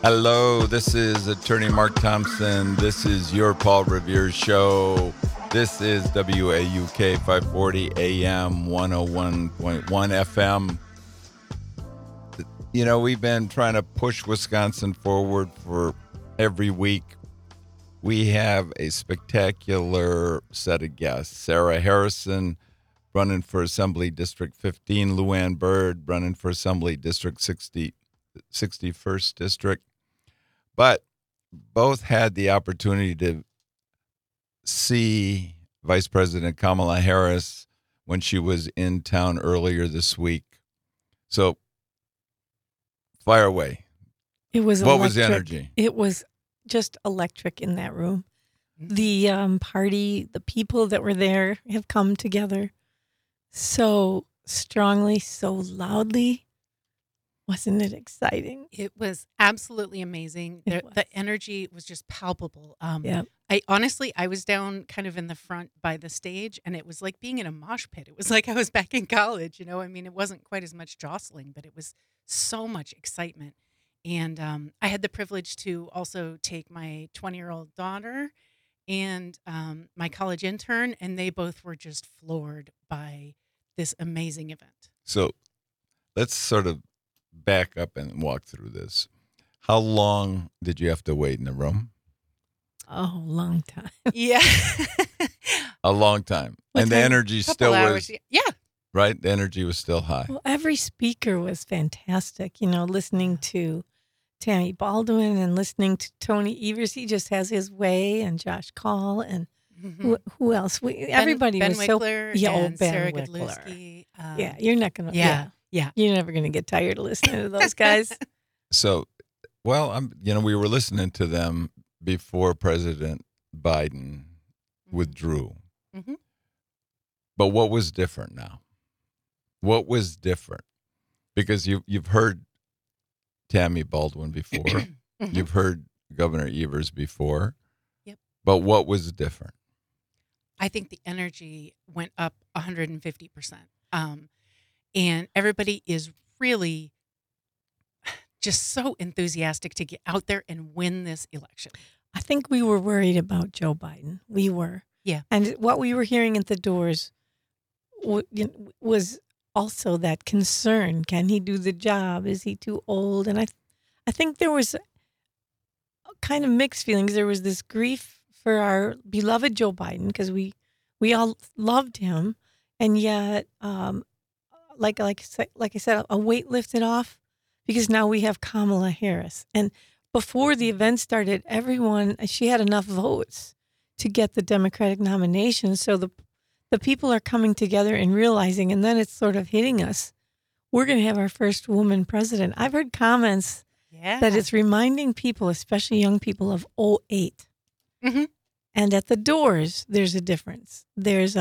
Hello, this is Attorney Mark Thompson. This is your Paul Revere Show. This is WAUK 540 AM 101.1 FM. You know, we've been trying to push Wisconsin forward for every week. We have a spectacular set of guests. Sarah Harrison, running for Assembly District 15. Luann Byrd, running for Assembly District 61st District. But both had the opportunity to see Vice President Kamala Harris when she was in town earlier this week. So, fire away. It was What electric. was the energy? It was just electric in that room. The party, the people that were there have come together so strongly, so loudly. Wasn't it exciting? It was absolutely amazing. It The energy was just palpable. Yeah. I was down kind of in the front by the stage, and it was like being in a mosh pit. It was like I was back in college, you know. I mean, it wasn't quite as much jostling, but it was so much excitement. And I had the privilege to also take my 20-year-old daughter and my college intern, and they both were just floored by this amazing event. So, let's sort of back up and walk through this. How long did you have to wait in the room? Oh, long time. Yeah. A long time. What And the time? energy Couple still hours. was, Yeah. right? The energy was still high. Well, every speaker was fantastic. You know, listening to Tammy Baldwin and listening to Tony Evers. He just has his way, and Josh Call, and who else? Everybody Ben was Wickler so and Ben Sarah Wickler. Godlewski. Yeah, you're not gonna. Yeah. You're never gonna get tired of listening to those guys. So, well, we were listening to them before President Biden withdrew. Mhm. But what was different now? What was different? Because you've heard Tammy Baldwin before. Mhm. You've heard Governor Evers before. Yep. But what was different? I think the energy went up 150%. And everybody is really just so enthusiastic to get out there and win this election. I think we were worried about Joe Biden. We were. Yeah. And what we were hearing at the doors was also that concern. Can he do the job? Is he too old? And I think there was kind of mixed feelings. There was this grief for our beloved Joe Biden because we all loved him. And yet, like I said, a weight lifted off because now we have Kamala Harris. And before the event started, she had enough votes to get the Democratic nomination. So the people are coming together and realizing, and then it's sort of hitting us. We're going to have our first woman president. I've heard comments that it's reminding people, especially young people, of '08. Mhm. And at the doors, there's a difference. There's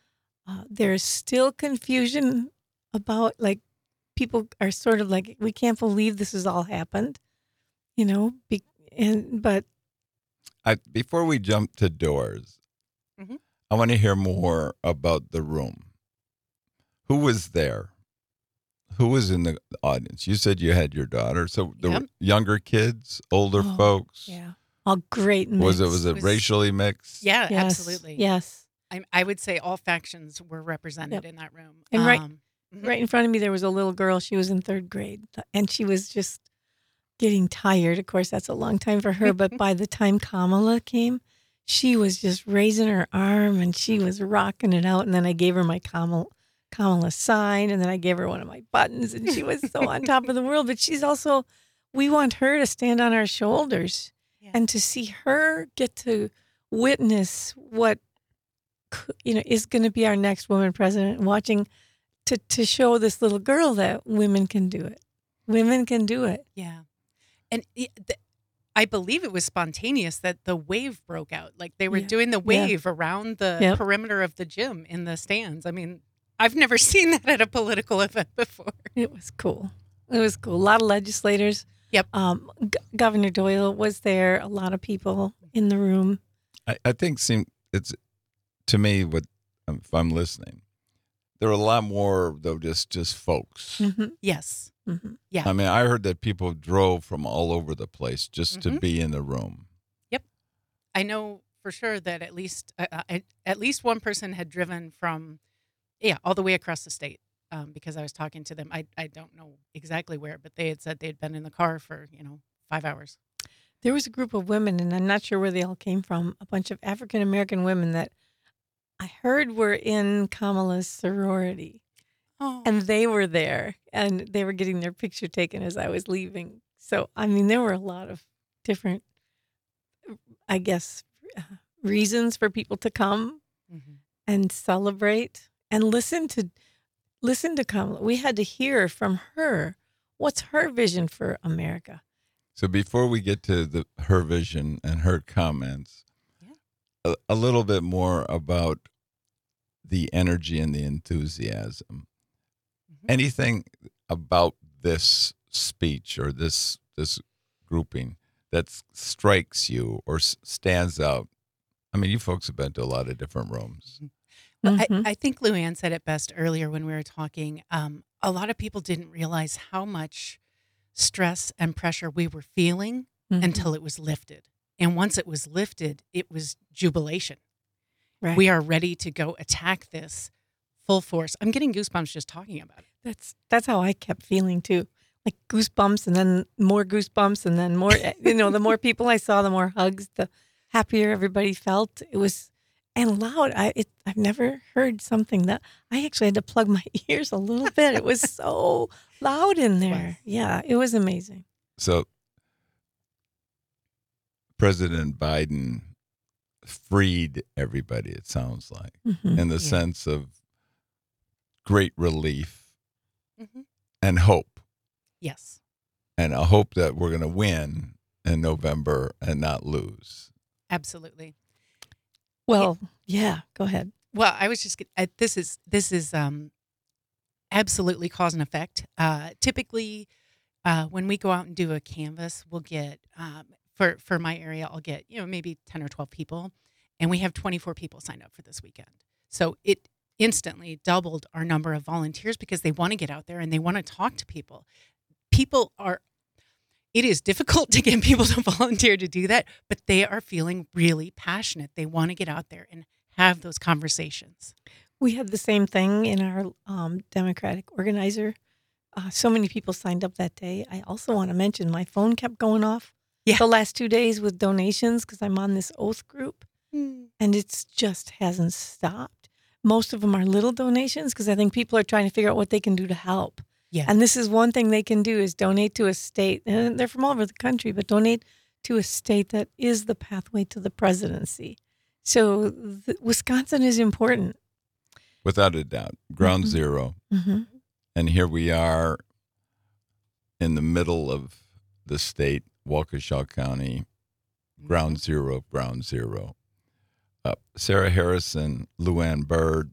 still confusion about, like, people are sort of like, we can't believe this has all happened, you know. But Before we jump to doors, Mhm. I want to hear more about the room. Who was there? Who was in the audience? You said you had your daughter. So there were younger kids, older Oh, folks. yeah, all great mix. Was it was- racially mixed? Yeah, Yes, absolutely. Yes. I would say all factions were represented Yep. in that room. And right- Mhm. Right in front of me, there was a little girl. She was in third grade, and she was just getting tired. Of course, that's a long time for her. But by the time Kamala came, she was just raising her arm, and she was rocking it out. And then I gave her my Kamala sign, and then I gave her one of my buttons, and she was so on top of the world. But she's also, we want her to stand on our shoulders, Yeah. and to see her get to witness what is going to be our next woman president, watching to show this little girl that women can do it. Women can do it. Yeah. And I believe it was spontaneous that the wave broke out. Like they were Yeah. doing the Yeah. wave around the Yep. perimeter of the gym in the stands. I mean, I've never seen that at a political event before. It was cool. It was cool. A lot of legislators. Yep. Governor Doyle was there. A lot of people in the room. I think it's, to me, if I'm listening, there are a lot more though just folks. Mm-hmm. Yes. Mhm. Yeah. I mean, I heard that people drove from all over the place just to Mhm. be in the room. Yep. I know for sure that at least one person had driven from all the way across the state, because I was talking to them. I don't know exactly where, but they had said they'd been in the car for 5 hours. There was a group of women, and I'm not sure where they all came from, a bunch of African American women that I heard were in Kamala's sorority. Oh, And they were there, and they were getting their picture taken as I was leaving. So, I mean, there were a lot of different, I guess, uh, reasons for people to come hmm and celebrate and listen to Kamala. We had to hear from her. What's her vision for America? So before we get to her vision and her comments, yeah. a little bit more about the energy and the enthusiasm. Mhm. Anything about this speech or this grouping that strikes you or stands out? I mean, you folks have been to a lot of different rooms. Well, Mhm. I think Luann said it best earlier when we were talking. A lot of people didn't realize how much stress and pressure we were feeling Mhm. until it was lifted. And once it was lifted, it was jubilation. Right. We are ready to go attack this full force. I'm getting goosebumps just talking about it. That's how I kept feeling too. Like goosebumps and then more goosebumps and then more, the more people I saw, the more hugs, the happier everybody felt. It was and loud. I've never heard something that I actually had to plug my ears a little bit. It was so loud in It was. there. Yeah, it was amazing. So President Biden freed everybody, it sounds like, Mhm. in the Yeah. sense of great relief hmm and hope, Yes. and a hope that we're going to win in November and not lose. Absolutely. Well, yeah, go ahead. Well, I was just this is absolutely cause and effect. Typically, when we go out and do a canvas, we'll get for my area, I'll get maybe 10 or 12 people, and we have 24 people signed up for this weekend. So it instantly doubled our number of volunteers because they want to get out there and they want to talk to people. People are. It is difficult to get people to volunteer to do that, but they are feeling really passionate. They want to get out there and have those conversations. We had the same thing in our Democratic organizer. So many people signed up that day. I also want to mention my phone kept going off Yeah. the last 2 days with donations because I'm on this oath group, and it's just hasn't stopped. Most of them are little donations because I think people are trying to figure out what they can do to help. Yeah. And this is one thing they can do is donate to a state, and they're from all over the country, but donate to a state that is the pathway to the presidency. So Wisconsin is important. Without a doubt, ground Mhm. zero. Mm-hmm. And here we are in the middle of the state, Waukesha County, ground zero of ground zero. Sarah Harrison, Luann Byrd,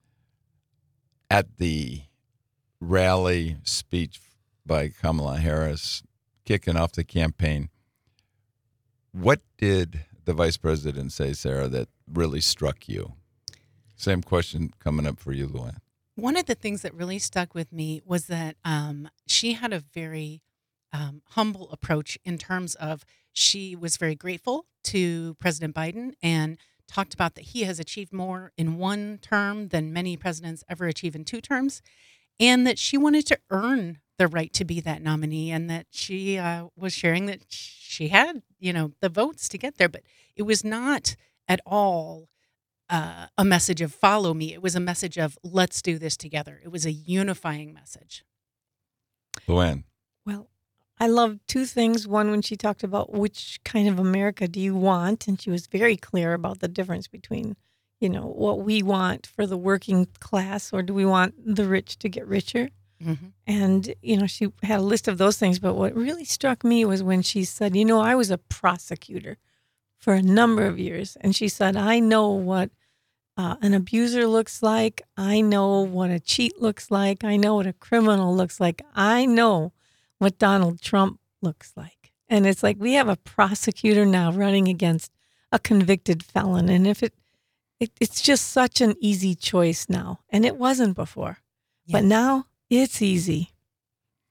at the rally speech by Kamala Harris, kicking off the campaign. What did the vice president say, Sarah, that really struck you? Same question coming up for you, Luann. One of the things that really stuck with me was that she had a very humble approach in terms of she was very grateful to President Biden and talked about that he has achieved more in one term than many presidents ever achieve in 2 terms, and that she wanted to earn the right to be that nominee, and that she was sharing that she had, the votes to get there, but it was not at all a message of follow me. It was a message of let's do this together. It was a unifying message. Luann. Well, I love 2 things. One, when she talked about which kind of America do you want, and she was very clear about the difference between, what we want for the working class, or do we want the rich to get richer? Mm-hmm. And, she had a list of those things. But what really struck me was when she said, I was a prosecutor for a number of years. And she said, I know what an abuser looks like. I know what a cheat looks like. I know what a criminal looks like. I know what Donald Trump looks like. And it's like we have a prosecutor now running against a convicted felon. And if it's just such an easy choice now. And it wasn't before. Yeah. But now it's easy.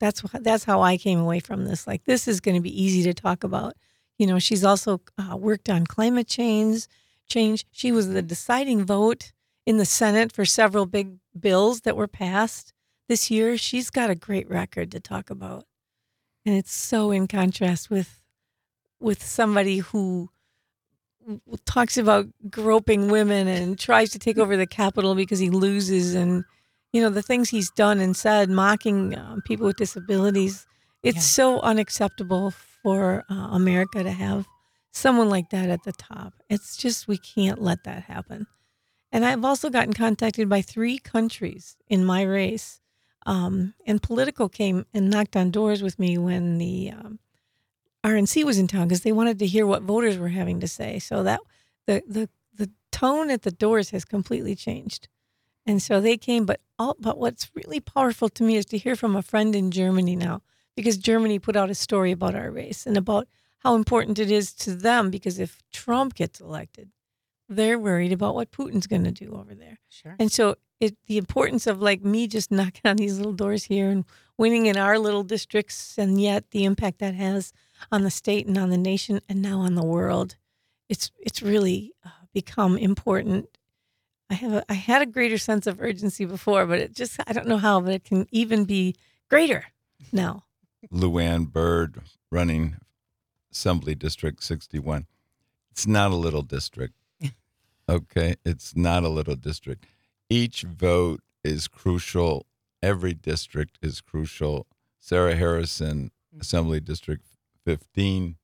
that's how I came away from this. Like, this is going to be easy to talk about. She's also worked on climate change. She was the deciding vote in the Senate for several big bills that were passed this year. She's got a great record to talk about. And it's so in contrast with somebody who talks about groping women and tries to take over the Capitol because he loses, and the things he's done and said, mocking people with disabilities. It's so unacceptable for America to have someone like that at the top. It's just, we can't let that happen. And I've also gotten contacted by 3 countries in my race. And Politico came and knocked on doors with me when the RNC was in town, because they wanted to hear what voters were having to say. So that the tone at the doors has completely changed. And so they came, but what's really powerful to me is to hear from a friend in Germany now, because Germany put out a story about our race and about how important it is to them, because if Trump gets elected, they're worried about what Putin's going to do over there. Sure. And so the importance of, like, me just knocking on these little doors here and winning in our little districts, and yet the impact that has on the state and on the nation and now on the world, it's really become important. I had a greater sense of urgency before, but it just, I don't know how, but it can even be greater now. Luann Byrd, running Assembly District 61. It's not a little district. Okay, it's not a little district. Each vote is crucial. Every district is crucial. Sarah Harrison, Assembly District 15.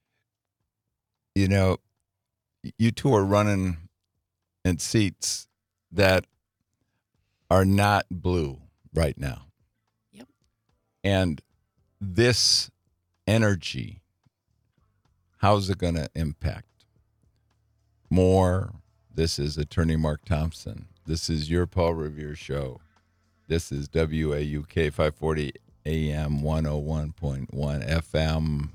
You two are running in seats that are not blue right now. Yep. And this energy, how's it going to impact? More. This is Attorney Mark Thompson. This is your Paul Revere Show. This is WAUK 540 AM 101.1 FM.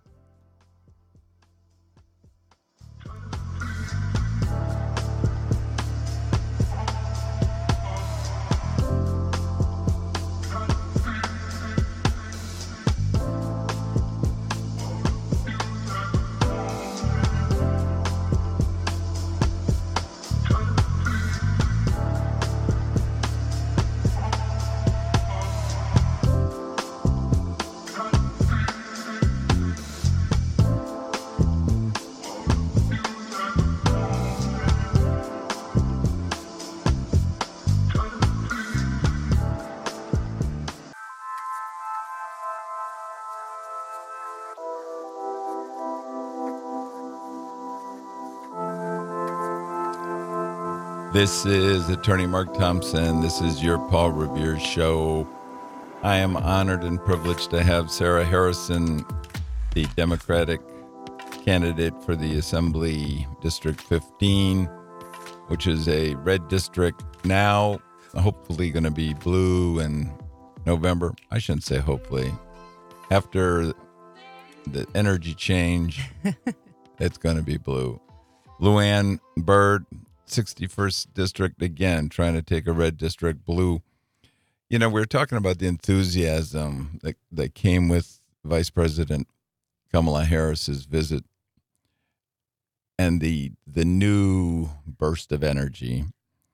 This is Attorney Mark Thompson. This is your Paul Revere Show. I am honored and privileged to have Sarah Harrison, the Democratic candidate for the Assembly District 15, which is a red district now, hopefully going to be blue in November. I shouldn't say hopefully. After the energy change, it's going to be blue. Luann Byrd, 61st District, again, trying to take a red district blue. We're talking about the enthusiasm that came with Vice President Kamala Harris's visit and the new burst of energy.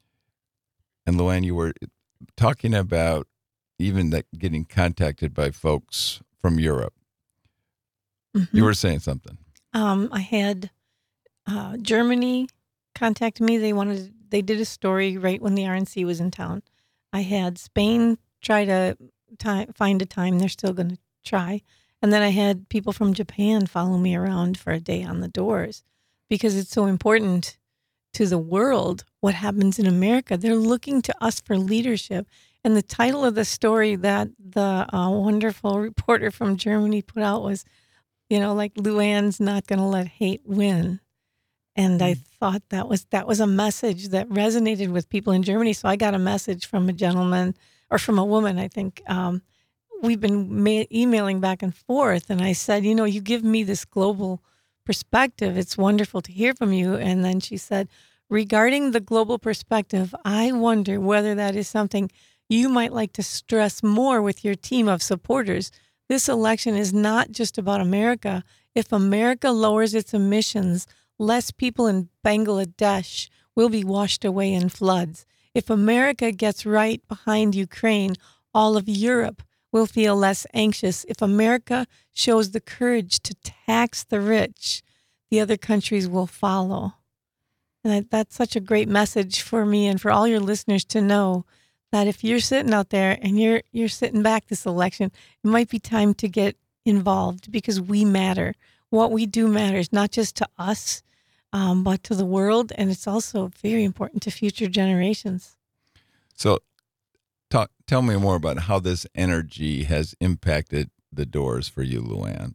And Luann, you were talking about even that getting contacted by folks from Europe. Mm-hmm. You were saying something. I had Germany contact me. They did a story right when the RNC was in town. I had Spain try to find a time. They're still going to try. And then I had people from Japan follow me around for a day on the doors, because it's so important to the world what happens in America. They're looking to us for leadership. And the title of the story that the wonderful reporter from Germany put out was, like, Luann's not going to let hate win. And I thought that was a message that resonated with people in Germany. So I got a message from a gentleman, or from a woman, I think. We've been emailing back and forth. And I said, you give me this global perspective. It's wonderful to hear from you. And then she said, regarding the global perspective, I wonder whether that is something you might like to stress more with your team of supporters. This election is not just about America. If America lowers its emissions, less people in Bangladesh will be washed away in floods. If America gets right behind Ukraine, all of Europe will feel less anxious. If America shows the courage to tax the rich, the other countries will follow. And that's such a great message for me and for all your listeners to know that if you're sitting out there and you're sitting back this election, it might be time to get involved because we matter. What we do matters, not just to us, but to the world. And it's also very important to future generations. So tell me more about how this energy has impacted the Doors for you, Luann.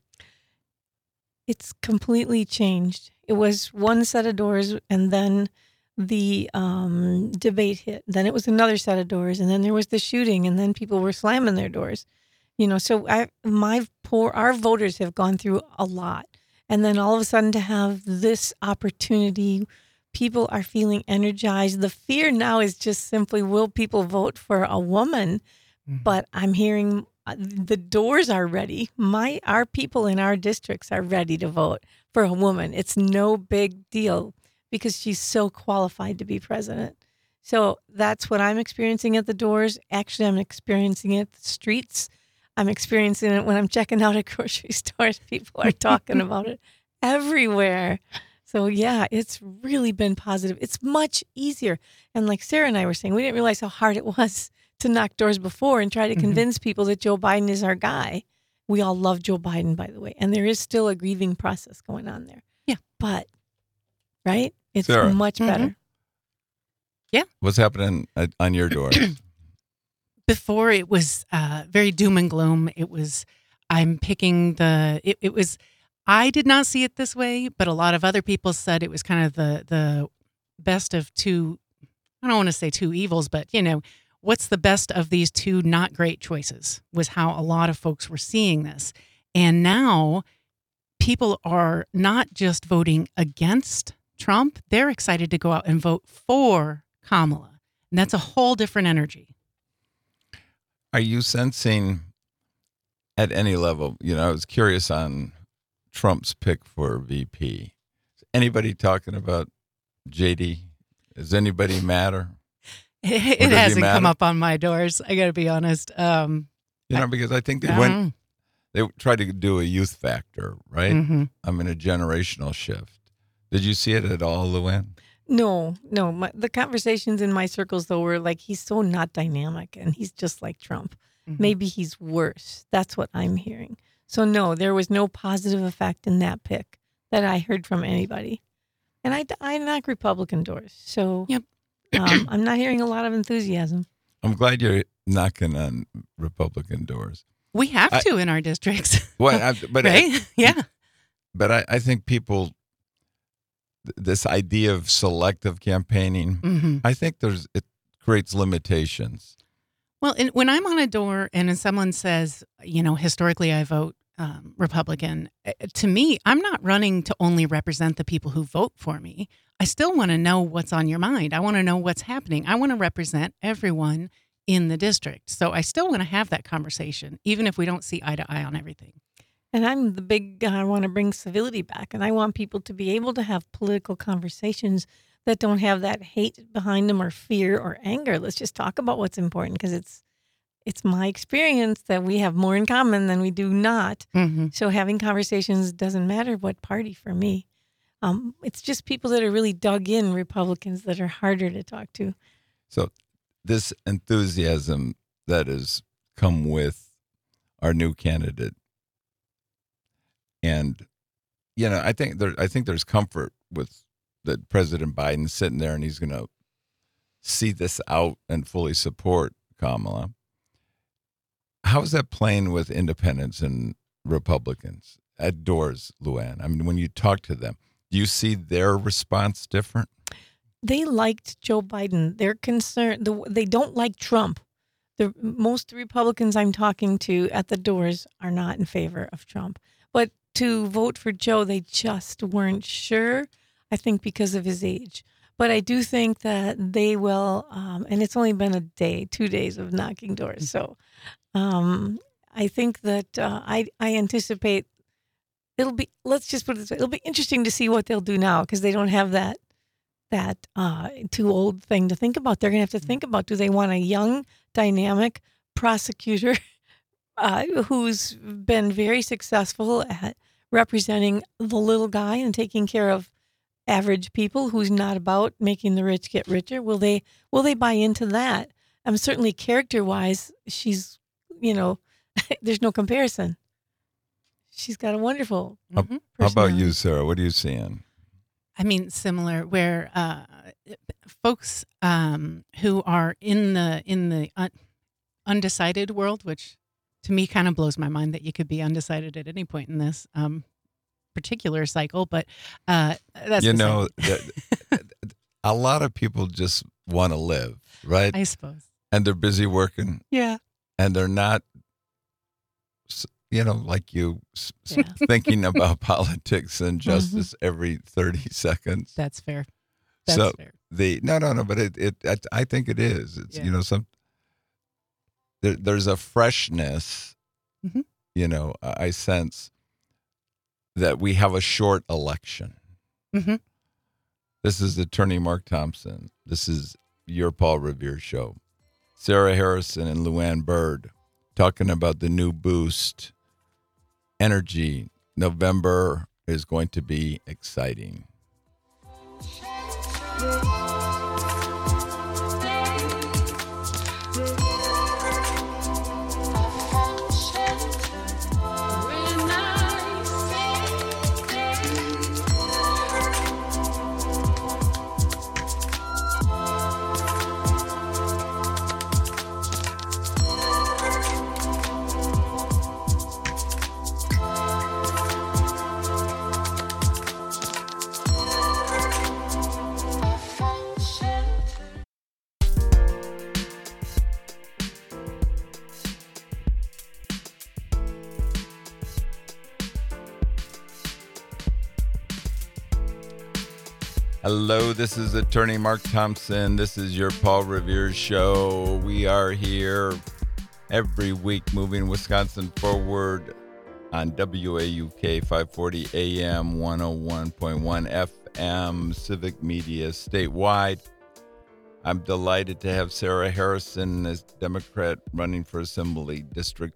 It's completely changed. It was one set of doors, and then the debate hit. Then it was another set of doors, and then there was the shooting, and then people were slamming their doors. So our voters have gone through a lot, and then all of a sudden to have this opportunity, people are feeling energized. The fear now is just simply, will people vote for a woman? Mm-hmm. But I'm hearing the Doors are ready. Our people in our districts are ready to vote for a woman. It's no big deal because she's so qualified to be president. So that's what I'm experiencing at the Doors. Actually, I'm experiencing it at the streets. I'm experiencing it when I'm checking out at grocery stores. People are talking about it everywhere. So yeah, it's really been positive. It's much easier. And like Sarah and I were saying, we didn't realize how hard it was to knock doors before and try to convince people that Joe Biden is our guy. We all love Joe Biden, by the way. And there is still a grieving process going on there. Yeah. But, right? It's Sarah. much better. Yeah. What's happening on your door? Before it was very doom and gloom. I'm picking it was, I did not see it this way, but a lot of other people said it was kind of the best of two, I don't want to say two evils, but what's the best of these two not great choices was how a lot of folks were seeing this. And now people are not just voting against Trump, they're excited to go out and vote for Kamala. And that's a whole different energy. Are you sensing at any level, I was curious on Trump's pick for VP. Is anybody talking about JD? Does anybody matter? It hasn't come up on my doors. I got to be honest. Because I think they tried to do a youth factor, right? Mm-hmm. I'm in a generational shift. Did you see it at all, Luann? No. The conversations in my circles, though, were like, he's so not dynamic and he's just like Trump. Mm-hmm. Maybe he's worse. That's what I'm hearing. So, no, there was no positive effect in that pick that I heard from anybody. And I knock Republican doors. So, yep. I'm not hearing a lot of enthusiasm. I'm glad you're knocking on Republican doors. We have to in our districts. But right? Yeah. But I think people, this idea of selective campaigning, mm-hmm. I think it creates limitations. Well, when I'm on a door and someone says, historically I vote Republican, to me, I'm not running to only represent the people who vote for me. I still want to know what's on your mind. I want to know what's happening. I want to represent everyone in the district. So I still want to have that conversation, even if we don't see eye to eye on everything. And I'm the big, I want to bring civility back. And I want people to be able to have political conversations that don't have that hate behind them or fear or anger. Let's just talk about what's important because it's my experience that we have more in common than we do not. Mm-hmm. So having conversations doesn't matter what party for me. It's just people that are really dug in Republicans that are harder to talk to. So this enthusiasm that has come with our new candidate, and I think there's comfort with that President Biden sitting there and he's going to see this out and fully support Kamala. How is that playing with independents and Republicans at doors, Luann? I mean, when you talk to them, do you see their response different? They liked Joe Biden. They're concerned. They don't like Trump. Most Republicans I'm talking to at the doors are not in favor of Trump. But to vote for Joe, they just weren't sure, I think because of his age. But I do think that they will, and it's only been a day, 2 days of knocking doors. So I think that I anticipate it'll be, let's just put it this way, it'll be interesting to see what they'll do now because they don't have that too old thing to think about. They're going to have to think about, do they want a young, dynamic prosecutor who's been very successful at representing the little guy and taking care of average people, who's not about making the rich get richer? Will they buy into that? Certainly character-wise, she's, there's no comparison. She's got a wonderful Mm-hmm. How about personality. you, Sarah? What are you seeing? I mean, similar, where folks who are in the undecided world, which to me kind of blows my mind that you could be undecided at any point in this particular cycle, but that's a lot of people just want to live, right? I suppose. And they're busy working, Yeah. and they're not, like you, Yeah. thinking about politics and justice every 30 seconds. That's fair. That's So fair. no, but I think it is. It's Yeah. there's a freshness. Mhm. I sense that we have a short election. Mhm. This is Attorney Mark Thompson. This is your Paul Revere show. Sarah Harrison and Luann Bird talking about the new boost energy. November is going to be exciting. Hello, this is Attorney Mark Thompson. This is your Paul Revere show. We are here every week moving Wisconsin forward on WAUK 540 AM, 101.1 FM, Civic Media statewide. I'm delighted to have Sarah Harrison as Democrat running for Assembly District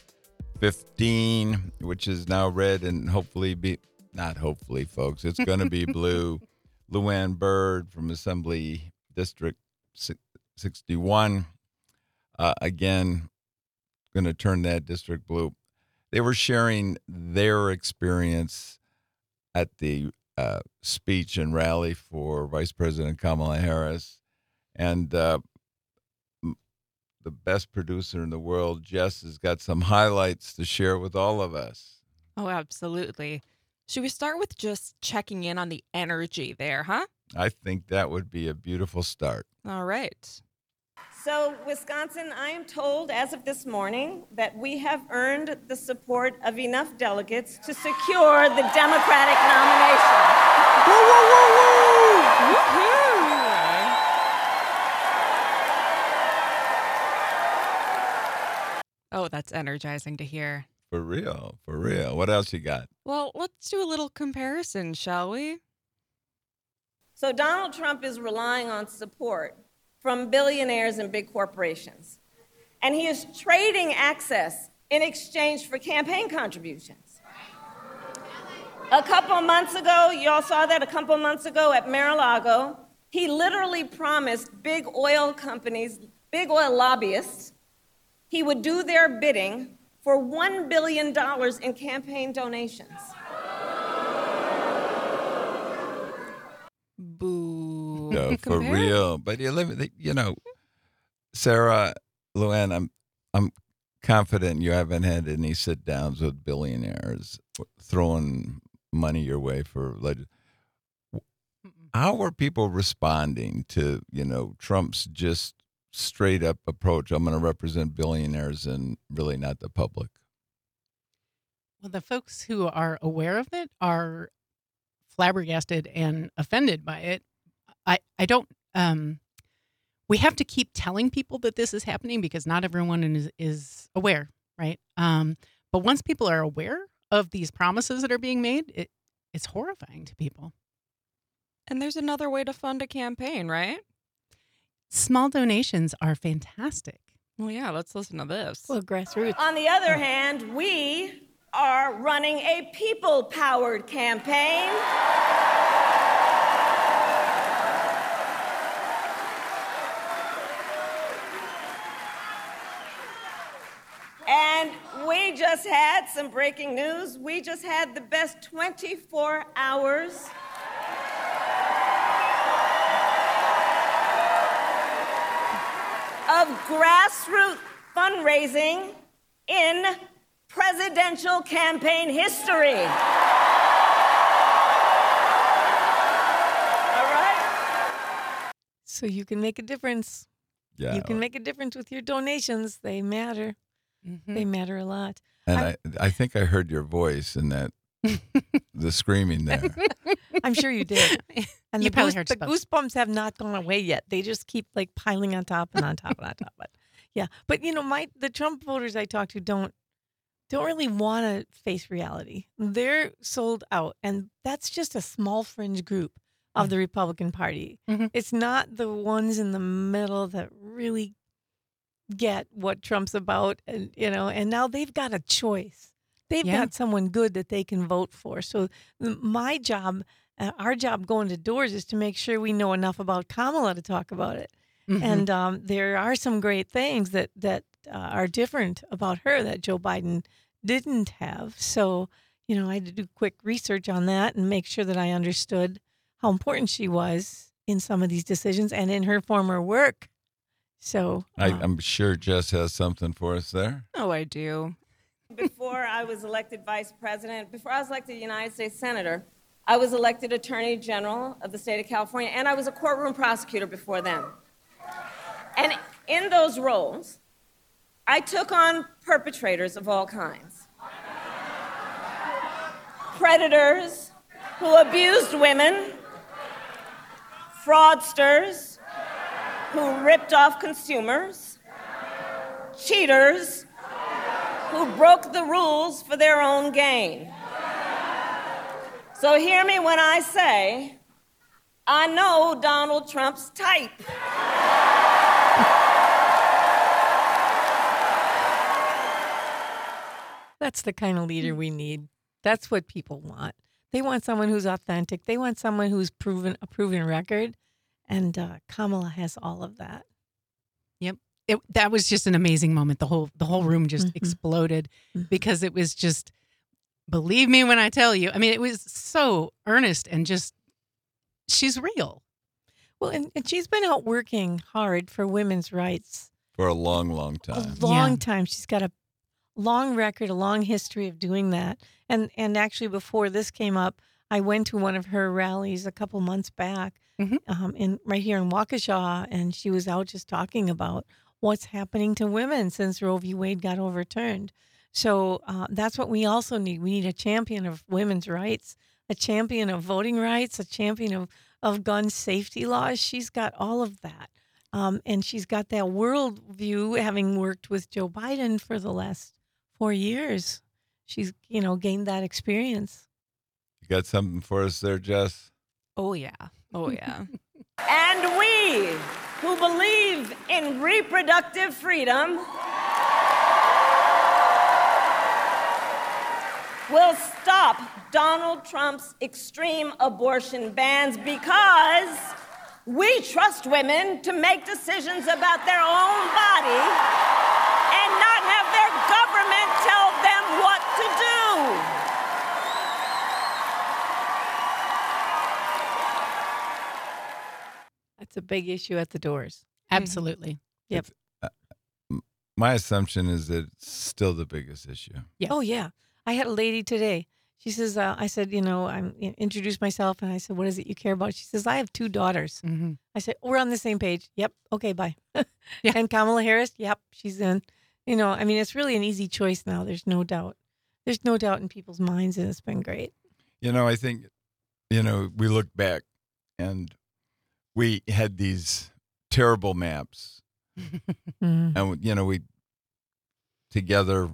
15, which is now red and not hopefully, folks, it's going to be blue. Luann Bird from Assembly District 61. Again, going to turn that district blue. They were sharing their experience at the speech and rally for Vice President Kamala Harris. And the best producer in the world, Jess, has got some highlights to share with all of us. Oh, absolutely. Should we start with just checking in on the energy there, huh? I think that would be a beautiful start. All right. So, Wisconsin, I am told as of this morning that we have earned the support of enough delegates to secure the Democratic nomination. Oh, that's energizing to hear. For real. What else you got? Well, let's do a little comparison, shall we? So, Donald Trump is relying on support from billionaires and big corporations. And he is trading access in exchange for campaign contributions. A couple months ago, y'all saw that a couple months ago at Mar-a-Lago, he literally promised big oil companies, big oil lobbyists, he would do their bidding for $1 billion in campaign donations. Boo. No, for Compare? real. But Sarah, Luann, I'm confident you haven't had any sit downs with billionaires throwing money your way for How are people responding to, Trump's just straight up approach? I'm going to represent billionaires and really not the public. Well, the folks who are aware of it are flabbergasted and offended by it. I don't. We have to keep telling people that this is happening because not everyone is aware, right? But once people are aware of these promises that are being made, it's horrifying to people. And there's another way to fund a campaign, right? Small donations are fantastic. Well, yeah, let's listen to this. Well, grassroots. On the other hand, we are running a people-powered campaign. And we just had some breaking news. We just had the best 24 hours of grassroots fundraising in presidential campaign history. All right? So you can make a difference. Yeah. You can make a difference with your donations. They matter. Mm-hmm. They matter a lot. And I think I heard your voice in that, the screaming there. I'm sure you did. And You the, probably heard the spoke. goosebumps have not gone away yet. They just keep like piling on top and on top and on top. But yeah, but you know, the Trump voters I talk to don't really want to face reality. They're sold out, and that's just a small fringe group of the Republican Party. Mhm. It's not the ones in the middle that really get what Trump's about, and you know, and now they've got a choice. They've Yeah. got someone good that they can vote for. So my job, our job going to doors is to make sure we know enough about Kamala to talk about it. Mhm. And there are some great things that are different about her that Joe Biden didn't have. So, you know, I had to do quick research on that and make sure that I understood how important she was in some of these decisions and in her former work. So I'm sure Jess has something for us there. Oh, I do. Before I was elected vice president, before I was elected United States Senator, I was elected Attorney General of the state of California, and I was a courtroom prosecutor before then. And in those roles, I took on perpetrators of all kinds. Predators who abused women, fraudsters who ripped off consumers, cheaters who broke the rules for their own gain. So hear me when I say, I know Donald Trump's type. that's the kind of leader we need. That's what people want. They want someone who's authentic. They want someone who's a proven record. And Kamala has all of that. That was just an amazing moment. The whole room just Mhm. exploded Mhm. because it was just, believe me when I tell you. I mean, it was so earnest and just, she's real. Well, and she's been out working hard for women's rights For a long, long a time. long Yeah. time. She's got a long record, a long history of doing that. And actually, before this came up, I went to one of her rallies a couple months back, Mhm. right here in Waukesha, and she was out just talking about what's happening to women since Roe v. Wade got overturned. So that's what we also need. We need a champion of women's rights, a champion of voting rights, a champion of gun safety laws. She's got all of that. And she's got that world view, having worked with Joe Biden for the last 4 years. She's, gained that experience. You got something for us there, Jess? Oh, yeah. Oh, yeah. And we who believe in reproductive freedom will stop Donald Trump's extreme abortion bans because we trust women to make decisions about their own body and not have their government tell them what to do. That's a big issue at the doors. Absolutely. My assumption is that it's still the biggest issue. Yes. Oh, yeah. I had a lady today. She says, I said, I'm introduced myself, and I said, what is it you care about? She says, I have 2 daughters. Mm-hmm. I said, we're on the same page. Yep. Okay, bye. Yeah. And Kamala Harris, yep, she's in. It's really an easy choice now. There's no doubt. There's no doubt in people's minds, and it's been great. I think, we look back and we had these terrible maps, Mm. and we together,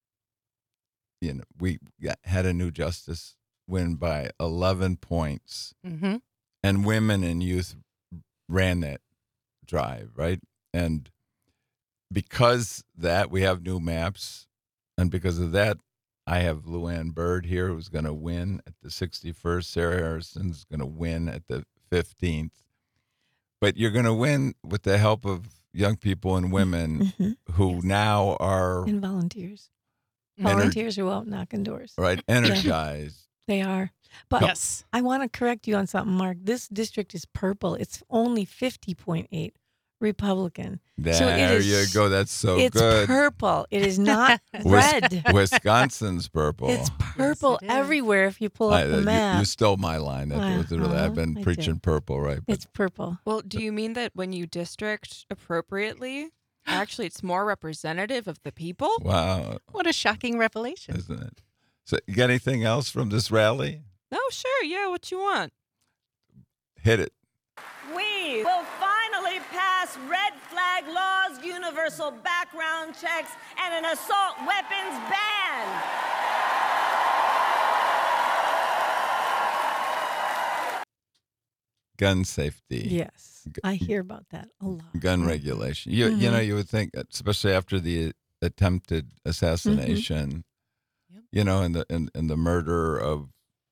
we had a new justice win by 11 points, Mm-hmm. and women and youth ran that drive, right? And because that, we have new maps, and because of that, I have Luann Byrd here, who's going to win at the 61st. Sarah Harrison's going to win at the 15th. But you're going to win with the help of young people and women Mhm. who Yes. now are And volunteers. Mm-hmm. Volunteers are out knocking doors. right energized. They are. But Yes. I want to correct you on something, Mark. This district is purple. It's only 50.8 Republican. So it There is- you go. That's so it's good. purple. It is not Wis- red. Wisconsin's purple. It's purple it is. everywhere if you pull up the You map. stole my line. That was really, I've been I preaching did. purple, right? But It's purple. Well, do you mean that when you district appropriately, actually it's more representative of the people? wow, What a shocking revelation. isn't it? So, you got anything else from this rally? Oh, sure. Yeah, what you want? Hit it. We will finally pass red flag laws, universal background checks, and an assault weapons ban. Gun safety. Yes. I hear about that a lot. Gun regulation. You Mhm. you would think, especially after the attempted assassination, Yep. and the murder of,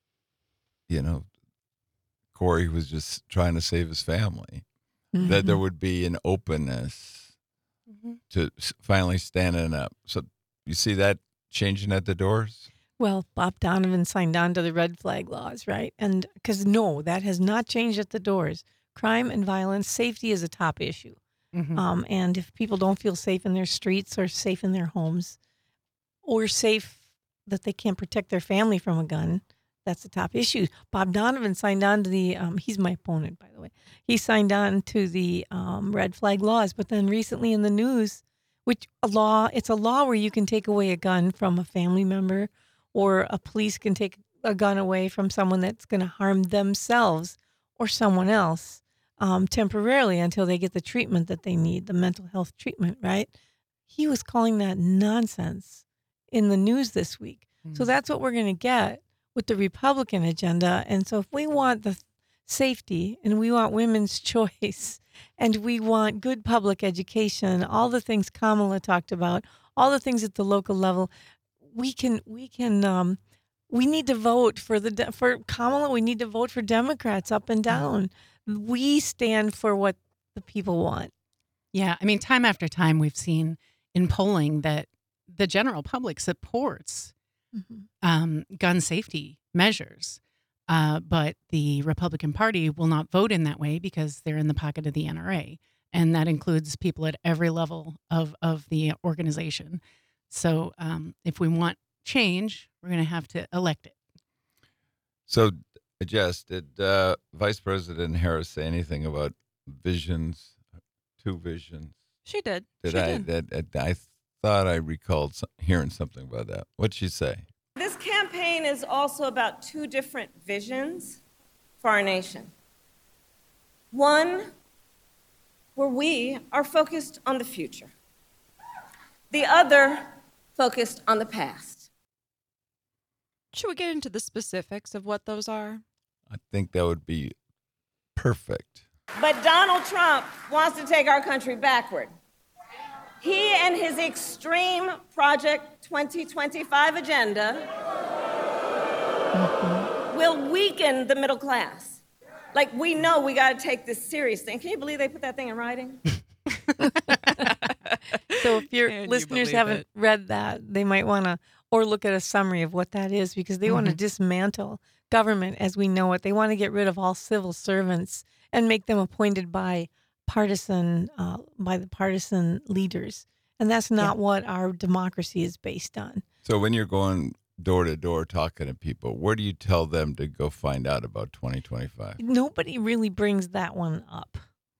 Corey, who was just trying to save his family, that there Mhm. would be an openness Mm-hmm. to finally standing up. So you see that changing at the doors? Well, Bob Donovan signed on to the red flag laws, right? And because no, that has not changed at the doors. Crime and violence, safety is a top issue. Mm-hmm. And if people don't feel safe in their streets or safe in their homes or safe that they can't protect their family from a gun, that's the top issue. Bob Donovan signed on to the, he's my opponent, by the way. He signed on to the red flag laws. But then recently in the news, it's a law where you can take away a gun from a family member or a police can take a gun away from someone that's going to harm themselves or someone else temporarily until they get the treatment that they need, the mental health treatment, right? He was calling that nonsense in the news this week. So that's what we're going to get with the Republican agenda. And so if we want the safety and we want women's choice and we want good public education, all the things Kamala talked about, all the things at the local level, we need to vote for Kamala. We need to vote for Democrats up and down. We stand for what the people want. Yeah, I mean, time after time, we've seen in polling that the general public supports gun safety measures, but the Republican Party will not vote in that way because they're in the pocket of the NRA, and that includes people at every level of the organization. So if we want change, we're going to have to elect it. So, Jess, did Vice President Harris say anything about visions, two visions? She did. Did She I? did. I thought I recalled hearing something about that. What'd she say? This campaign is also about two different visions for our nation. One, where we are focused on the future. The other, focused on the past. Should we get into the specifics of what those are? I think that would be perfect. But Donald Trump wants to take our country backward. He and his extreme Project 2025 agenda will weaken the middle class. Like, we know we got to take this seriously. And can you believe they put that thing in writing? So if your Can you listeners believe haven't it? read that, they might want to, or look at a summary of what that is, because they want to dismantle government as we know it. They want to get rid of all civil servants and make them appointed by the partisan leaders. And that's not what our democracy is based on. So when you're going door to door talking to people, where do you tell them to go find out about 2025? Nobody really brings that one up.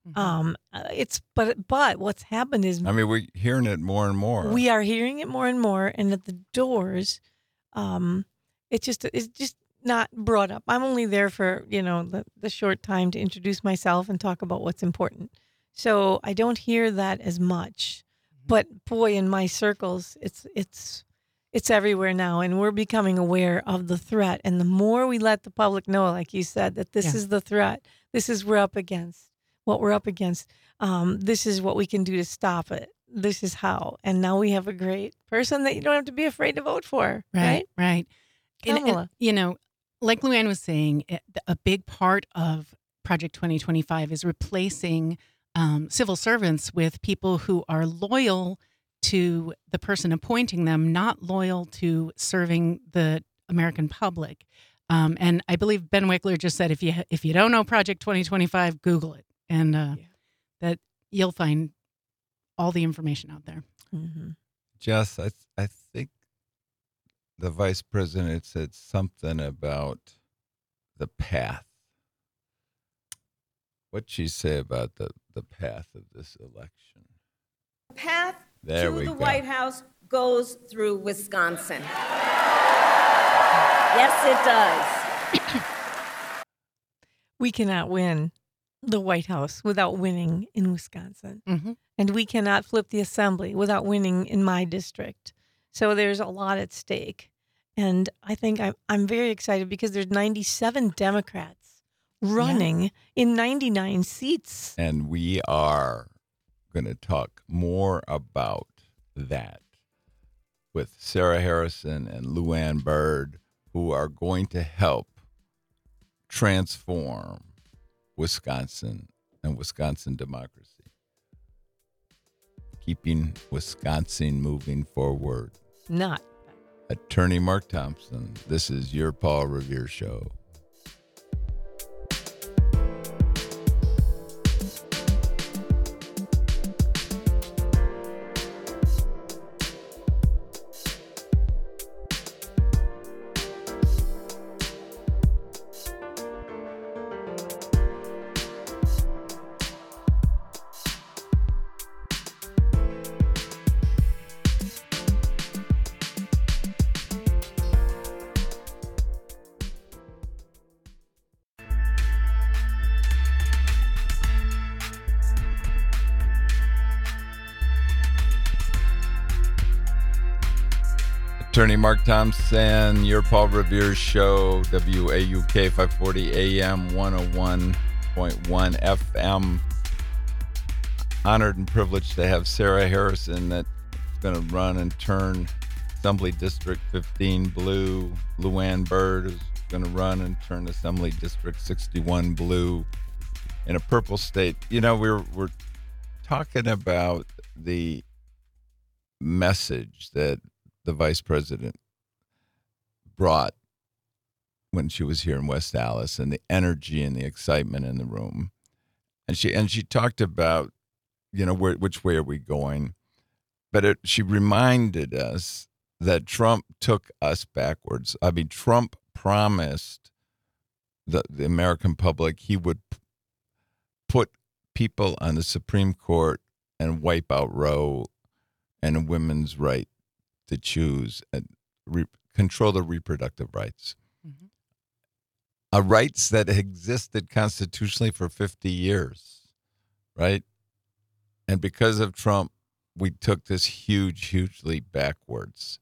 But what's happened is I mean, we're hearing it more and more. we are hearing it more and more, and at the doors, it's just not brought up. I'm only there for, the short time to introduce myself and talk about what's important. So I don't hear that as much. But boy, in my circles, it's everywhere now, and we're becoming aware of the threat. And the more we let the public know, like you said, that this is the threat, this is what we're up against. This is what we can do to stop it. This is how. And now we have a great person that you don't have to be afraid to vote for. Right. And, like Luann was saying, a big part of Project 2025 is replacing civil servants with people who are loyal to the person appointing them, not loyal to serving the American public. And I believe Ben Wickler just said, if you don't know Project 2025, Google it, and that you'll find all the information out there. Mm-hmm. Jess, I think the vice president said something about the path. What'd she say about the path of this election? The path There to we the go. White House goes through Wisconsin. Yes, it does. We cannot win the White House without winning in Wisconsin. Mm-hmm. And we cannot flip the assembly without winning in my district. So there's a lot at stake. And I think I'm very excited because there's 97 Democrats running in 99 seats. And we are going to talk more about that with Sarah Harrison and Luann Byrd, who are going to help transform Wisconsin and Wisconsin democracy, keeping Wisconsin moving forward. Not. Attorney Mark Thompson, this is your Paul Revere Show. Attorney Mark Thompson, your Paul Revere Show, WAUK 540 AM, 101.1 FM. Honored and privileged to have Sarah Harrison that's going to run and turn Assembly District 15 blue. Luann Byrd is going to run and turn Assembly District 61 blue in a purple state. You know, we're talking about the message that the vice president brought when she was here in West Allis, and the energy and the excitement in the room. And she talked about, you know, which way are we going? But she reminded us that Trump took us backwards. I mean, Trump promised the American public he would put people on the Supreme Court and wipe out Roe and women's right to choose and control the reproductive rights. Mm-hmm. Rights that existed constitutionally for 50 years, right? And because of Trump, we took this huge leap backwards.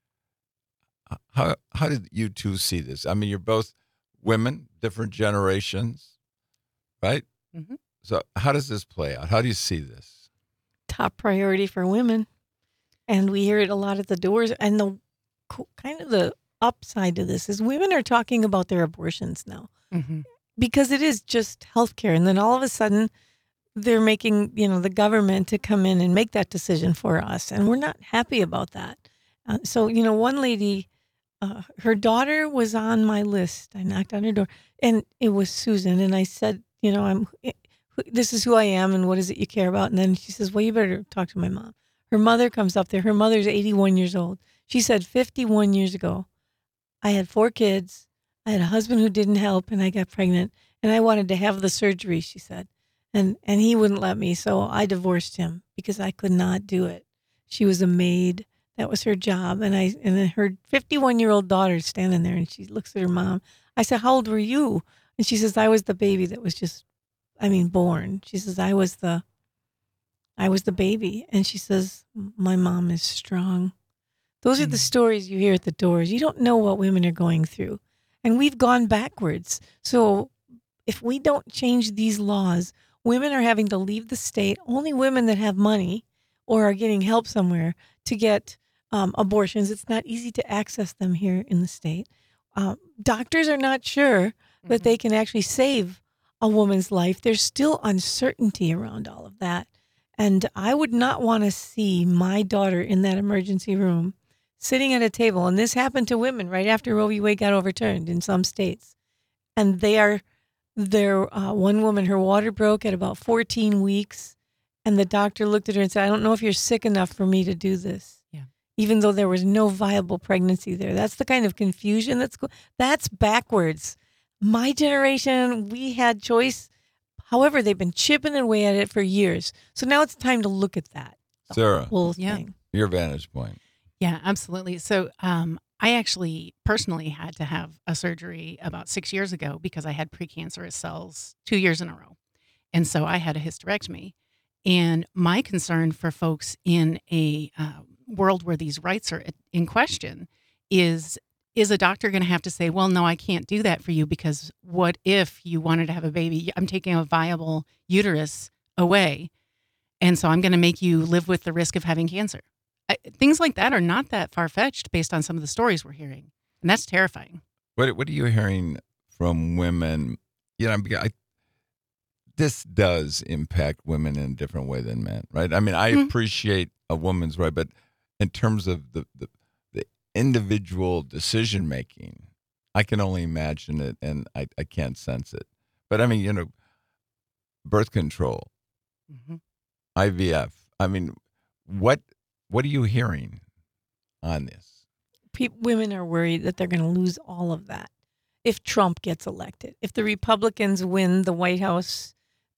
How did you two see this? I mean, you're both women, different generations, right? Mm-hmm. So how does this play out? How do you see this? Top priority for women. And we hear it a lot at the doors. And the kind of the upside to this is women are talking about their abortions now, mm-hmm. because it is just healthcare. And then all of a sudden they're making, the government to come in and make that decision for us. And we're not happy about that. So, one lady, her daughter was on my list. I knocked on her door and it was Susan. And I said, this is who I am and what is it you care about? And then she says, well, you better talk to my mom. Her mother comes up there. Her mother's 81 years old. She said 51 years ago, I had 4 kids. I had a husband who didn't help and I got pregnant and I wanted to have the surgery, she said. And he wouldn't let me. So I divorced him because I could not do it. She was a maid That was her job. And then her 51-year-old daughter's standing there, and she looks at her mom. I said, "How old were you?" And she says, "I was the baby that was born." She says, I was the baby. And she says, "My mom is strong." Those are the stories you hear at the doors. You don't know what women are going through. And we've gone backwards. So if we don't change these laws, women are having to leave the state. Only women that have money or are getting help somewhere to get abortions. It's not easy to access them here in the state. Doctors are not sure that they can actually save a woman's life. There's still uncertainty around all of that. And I would not want to see my daughter in that emergency room sitting at a table. And this happened to women right after Roe v. Wade got overturned in some states. And one woman, her water broke at about 14 weeks. And the doctor looked at her and said, "I don't know if you're sick enough for me to do this." Yeah. Even though there was no viable pregnancy there. That's the kind of confusion that's backwards. My generation, we had choice. However, they've been chipping away at it for years. So now it's time to look at that. Sarah, Whole Yeah. thing. your vantage point. Yeah, absolutely. So I actually personally had to have a surgery about 6 years ago because I had precancerous cells 2 years in a row. And so I had a hysterectomy. And my concern for folks in a world where these rights are in question is a doctor going to have to say, "Well, no, I can't do that for you because what if you wanted to have a baby? I'm taking a viable uterus away. And so I'm going to make you live with the risk of having cancer." Things like that are not that far-fetched based on some of the stories we're hearing. And that's terrifying. What are you hearing from women? This does impact women in a different way than men, right? I mean, I appreciate a woman's right, but in terms of the individual decision making, I can only imagine it, and I can't sense it. But I mean, birth control, IVF. I mean, what are you hearing on this? Women are worried that they're going to lose all of that if Trump gets elected. If the Republicans win the White House,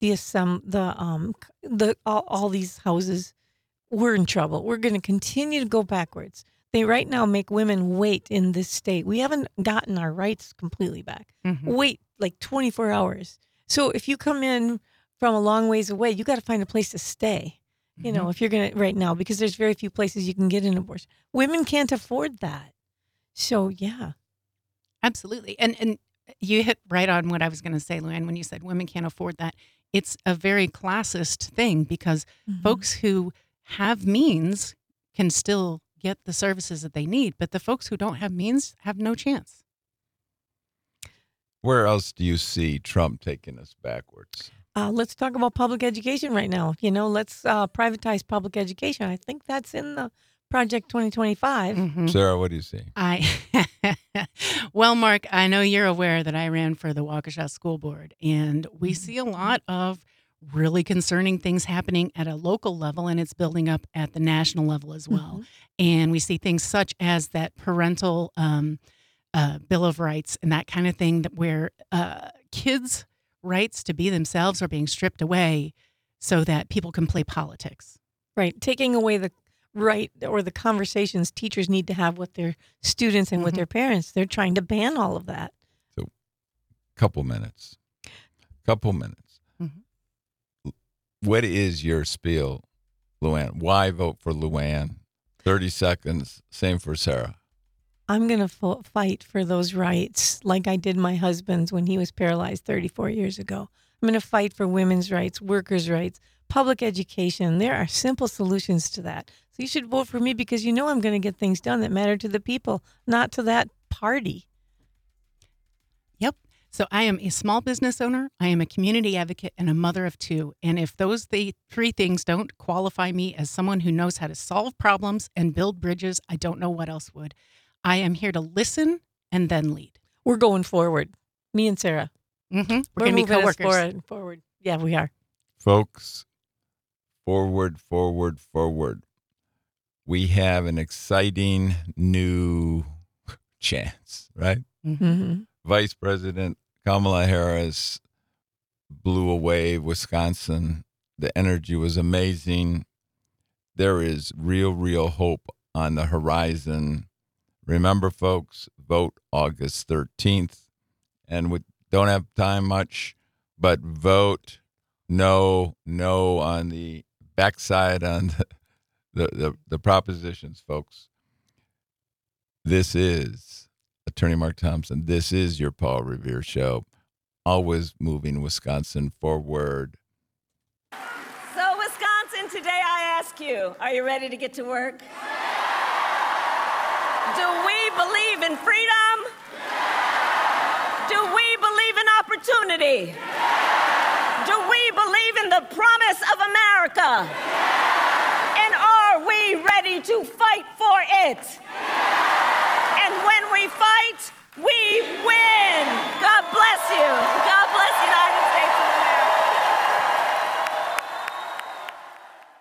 all these houses, we're in trouble. We're going to continue to go backwards. They right now make women wait in this state. We haven't gotten our rights completely back. Wait like 24 hours. So if you come in from a long ways away, you got to find a place to stay. If you're going to right now, because there's very few places you can get an abortion. Women can't afford that. So, yeah. Absolutely. And you hit right on what I was going to say, Luann, when you said women can't afford that. It's a very classist thing because folks who have means can still get the services that they need, but the folks who don't have means have no chance. Where else do you see Trump taking us backwards? Let's talk about public education right now. Let's privatize public education. I think that's in the Project 2025. Sarah, what do you see? Well, Mark, I know you're aware that I ran for the Waukesha School Board, and we see a lot of really concerning things happening at a local level, and it's building up at the national level as well. And we see things such as that parental Bill of Rights and that kind of thing, where kids' rights to be themselves are being stripped away so that people can play politics. Right. Taking away the right or the conversations teachers need to have with their students and with their parents. They're trying to ban all of that. So, couple minutes. What is your spiel, Luann? Why vote for Luann? 30 seconds. Same for Sarah. I'm going to fight for those rights like I did my husband's when he was paralyzed 34 years ago. I'm going to fight for women's rights, workers' rights, public education. There are simple solutions to that. So you should vote for me because I'm going to get things done that matter to the people, not to that party. Yep. So I am a small business owner, I am a community advocate, and a mother of two. And if those three things don't qualify me as someone who knows how to solve problems and build bridges, I don't know what else would. I am here to listen and then lead. We're going forward. Me and Sarah. We're going to be coworkers. Forward. Yeah, we are. Folks, forward. We have an exciting new chance, right? Vice President Kamala Harris blew away Wisconsin. The energy was amazing. There is real hope on the horizon. Remember, folks, vote August 13th. And we don't have time much, but vote no on the backside on the propositions, folks. This is Attorney Mark Thompson. This is your Paul Revere Show. Always moving Wisconsin forward. So, Wisconsin, today I ask you, are you ready to get to work? Do we believe in freedom? Do we believe in opportunity? Do we believe in the promise of America? And are we ready to fight for it?